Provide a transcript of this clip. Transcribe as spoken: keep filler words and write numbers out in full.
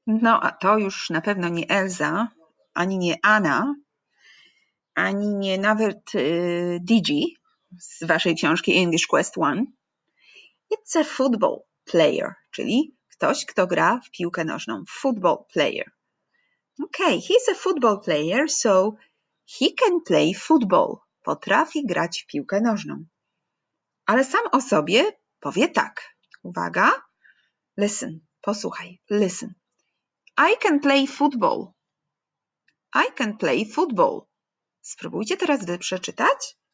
No, a to już na pewno nie Elza, ani nie Anna, ani nie nawet y, Digi z waszej książki English Quest One. It's a football player, czyli ktoś, kto gra w piłkę nożną. Football player. Okay, he's a football player, so he can play football. Potrafi grać w piłkę nożną. Ale sam o sobie powie tak. Uwaga. Listen, posłuchaj. Listen. I can play football. I can play football. Spróbujcie teraz wy przeczytać.